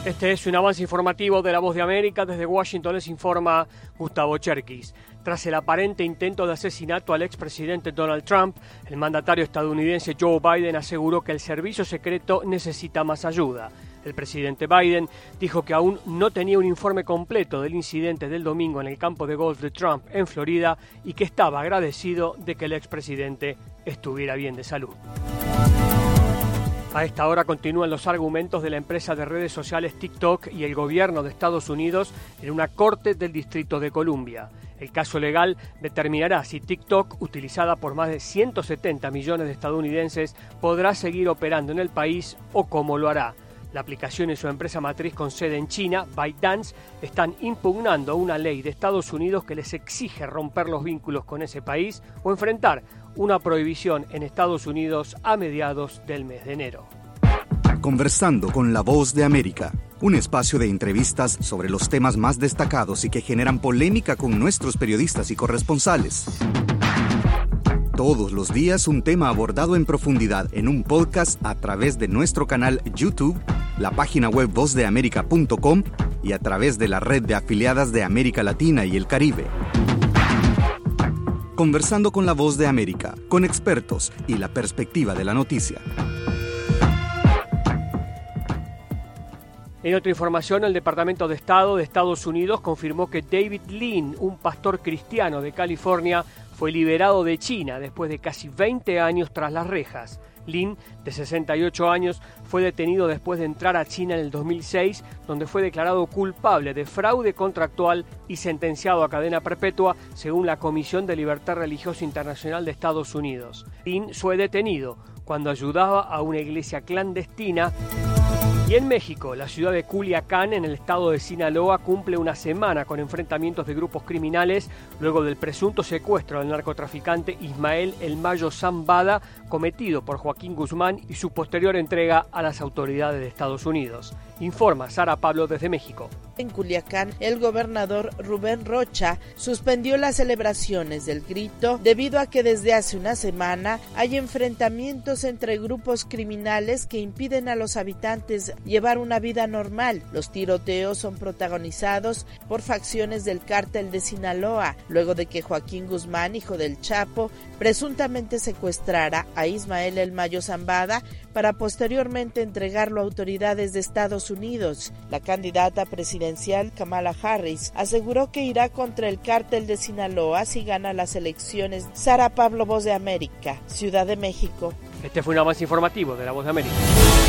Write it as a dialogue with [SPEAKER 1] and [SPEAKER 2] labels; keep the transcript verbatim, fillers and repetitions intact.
[SPEAKER 1] Este es un avance informativo de La Voz de América. Desde Washington les informa Gustavo Cherkis. Tras el aparente intento de asesinato al expresidente Donald Trump, el mandatario estadounidense Joe Biden aseguró que el servicio secreto necesita más ayuda. El presidente Biden dijo que aún no tenía un informe completo del incidente del domingo en el campo de golf de Trump en Florida y que estaba agradecido de que el expresidente estuviera bien de salud. A esta hora continúan los argumentos de la empresa de redes sociales TikTok y el gobierno de Estados Unidos en una corte del Distrito de Columbia. El caso legal determinará si TikTok, utilizada por más de ciento setenta millones de estadounidenses, podrá seguir operando en el país o cómo lo hará. La aplicación y su empresa matriz con sede en China, ByteDance, están impugnando una ley de Estados Unidos que les exige romper los vínculos con ese país o enfrentar una prohibición en Estados Unidos a mediados del mes de enero.
[SPEAKER 2] Conversando con La Voz de América, un espacio de entrevistas sobre los temas más destacados y que generan polémica con nuestros periodistas y corresponsales. Todos los días un tema abordado en profundidad en un podcast a través de nuestro canal YouTube, la página web voz de américa punto com y a través de la red de afiliadas de América Latina y el Caribe. Conversando con La Voz de América, con expertos y la perspectiva de la noticia.
[SPEAKER 1] En otra información, el Departamento de Estado de Estados Unidos confirmó que David Lin, un pastor cristiano de California, fue liberado de China después de casi veinte años tras las rejas. Lin, de sesenta y ocho años, fue detenido después de entrar a China en el dos mil seis, donde fue declarado culpable de fraude contractual y sentenciado a cadena perpetua, según la Comisión de Libertad Religiosa Internacional de Estados Unidos. Lin fue detenido cuando ayudaba a una iglesia clandestina. Y en México, la ciudad de Culiacán, en el estado de Sinaloa, cumple una semana con enfrentamientos de grupos criminales luego del presunto secuestro del narcotraficante Ismael El Mayo Zambada, cometido por Joaquín Guzmán, y su posterior entrega a las autoridades de Estados Unidos. Informa Sara Pablo desde México.
[SPEAKER 3] En Culiacán, el gobernador Rubén Rocha suspendió las celebraciones del grito debido a que desde hace una semana hay enfrentamientos entre grupos criminales que impiden a los habitantes llevar una vida normal. Los tiroteos son protagonizados por facciones del cártel de Sinaloa, luego de que Joaquín Guzmán, hijo del Chapo, presuntamente secuestrara a Ismael El Mayo Zambada para posteriormente entregarlo a autoridades de Estados Unidos. La candidata presidencial Kamala Harris aseguró que irá contra el cártel de Sinaloa si gana las elecciones. Sara Pablo, Voz de América, Ciudad de México.
[SPEAKER 1] Este fue un avance informativo de La Voz de América.